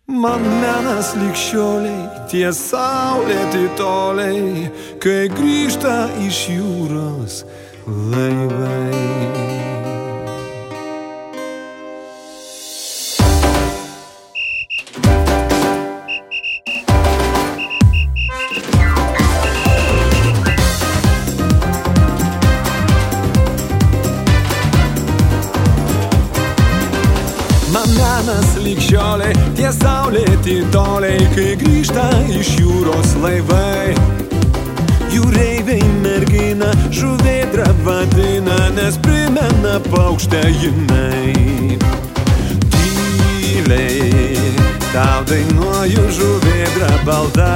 Man menas ligšioliai, tie saulėti toliai, kai grįžta iš jūros laivai. Menas ligšioliai, tie saulėti toliai, kai grįžta iš jūros laivai. Jūreiviai merginą žuvėdrą vadina, nes primena paukštę jinai. Tyliai tau dainuoju, žuvėdrą balta.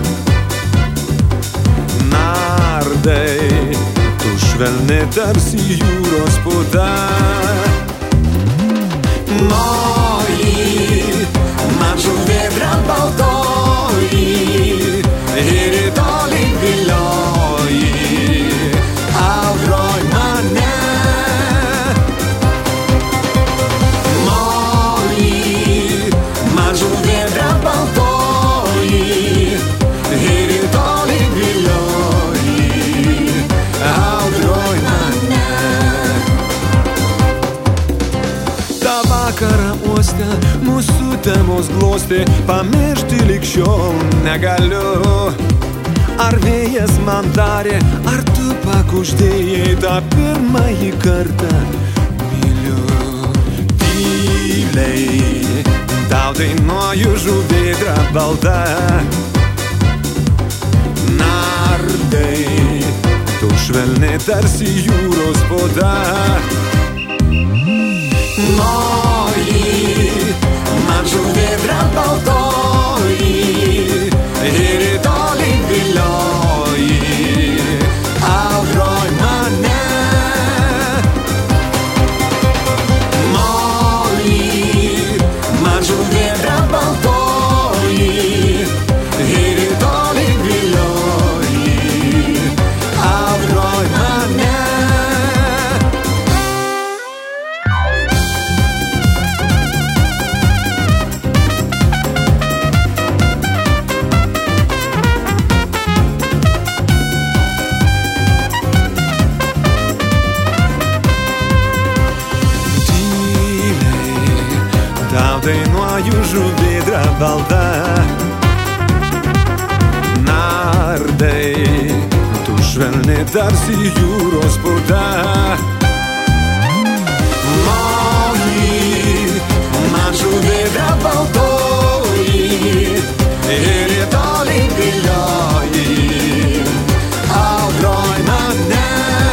Nardai, tu švelni tarsi jūros puta. Moji, man žuvėdra baltoji ir į tolį vilioji, audroj mane. Moji, man žuvėdra baltoji ir į tolį vilioji, audroj mane. Vakarą uoste mūsų temos glostė, pamiršti lig šiol negaliu. Ar vėjas man darė, ar tu pakuždėjai tą pirmąjį kartą myliu. Tyliai tau dainuoju, žuvėdra balta. Nardai, tu švelni tarsi jūros puta. Moji, man žuvėdra baltoji ir į tolį vilioji, audroj mane. Moji, man žuvėdra baltoji ir į tolį vilioji, audroj mane. Tau dainuoju, žuvėdra balta. Nardai, tu švelni tarsi jūros puta. Moji, man žuvėdra baltoji ir į tolį vilioji, audroj mane.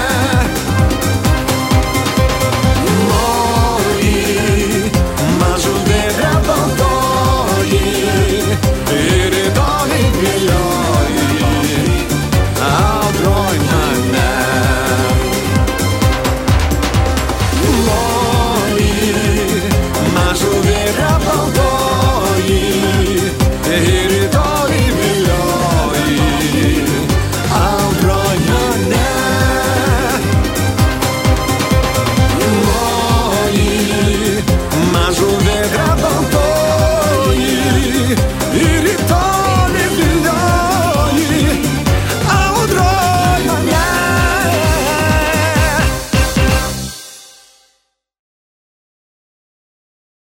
Ir į tolį vilioji, audroj mane. Moji, man žuvėdra baltoji ir į tolį vilioji, audroj mane. Moji, man žuvėdra